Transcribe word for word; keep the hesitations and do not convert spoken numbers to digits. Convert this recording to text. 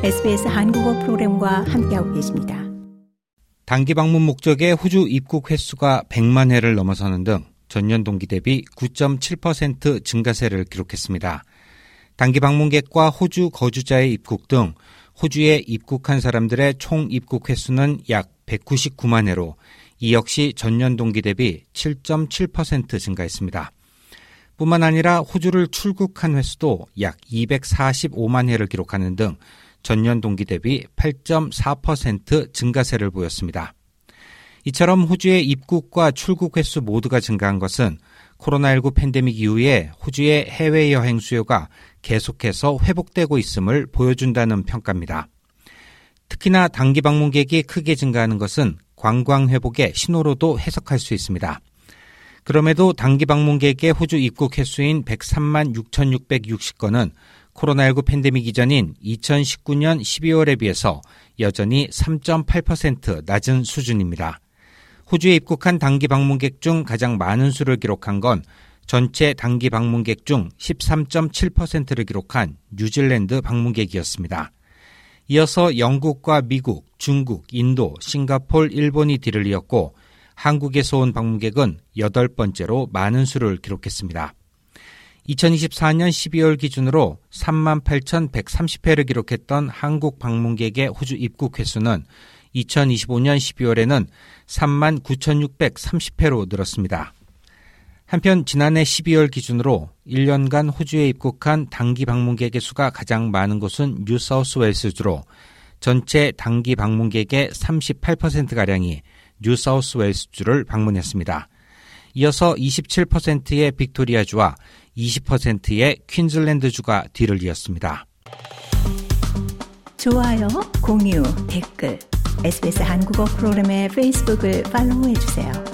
에스비에스 한국어 프로그램과 함께하고 계십니다. 단기 방문 목적의 호주 입국 횟수가 백만 회를 넘어서는 등 전년 동기 대비 구 점 칠 퍼센트 증가세를 기록했습니다. 단기 방문객과 호주 거주자의 입국 등 호주에 입국한 사람들의 총 입국 횟수는 약 백구십구만 회로 이 역시 전년 동기 대비 칠 점 칠 퍼센트 증가했습니다. 뿐만 아니라 호주를 출국한 횟수도 약 이백사십오만 회를 기록하는 등 전년 동기 대비 팔 점 사 퍼센트 증가세를 보였습니다. 이처럼 호주의 입국과 출국 횟수 모두가 증가한 것은 코로나십구 팬데믹 이후에 호주의 해외여행 수요가 계속해서 회복되고 있음을 보여준다는 평가입니다. 특히나 단기 방문객이 크게 증가하는 것은 관광 회복의 신호로도 해석할 수 있습니다. 그럼에도 단기 방문객의 호주 입국 횟수인 백삼만 육천육백육십 건은 코로나십구 팬데믹 이전인 이천십구 년 십이월에 비해서 여전히 삼 점 팔 퍼센트 낮은 수준입니다. 호주에 입국한 단기 방문객 중 가장 많은 수를 기록한 건 전체 단기 방문객 중 십삼 점 칠 퍼센트를 기록한 뉴질랜드 방문객이었습니다. 이어서 영국과 미국, 중국, 인도, 싱가포르, 일본이 뒤를 이었고 한국에서 온 방문객은 여덟 번째로 많은 수를 기록했습니다. 이천이십사 년 십이월 기준으로 삼만 팔천백삼십 회를 기록했던 한국 방문객의 호주 입국 횟수는 이천이십오 년 십이월에는 삼만 구천육백삼십 회로 늘었습니다. 한편 지난해 십이월 기준으로 일 년간 호주에 입국한 단기 방문객의 수가 가장 많은 곳은 뉴사우스웨일스주로 전체 단기 방문객의 삼십팔 퍼센트가량이 뉴사우스웨일스주를 방문했습니다. 이어서 이십칠 퍼센트의 빅토리아주와 이십 퍼센트의 퀸즐랜드주가 뒤를 이었습니다. 좋아요, 공유, 댓글, 에스비에스 한국어 프로그램의 페이스북을 팔로우해주세요.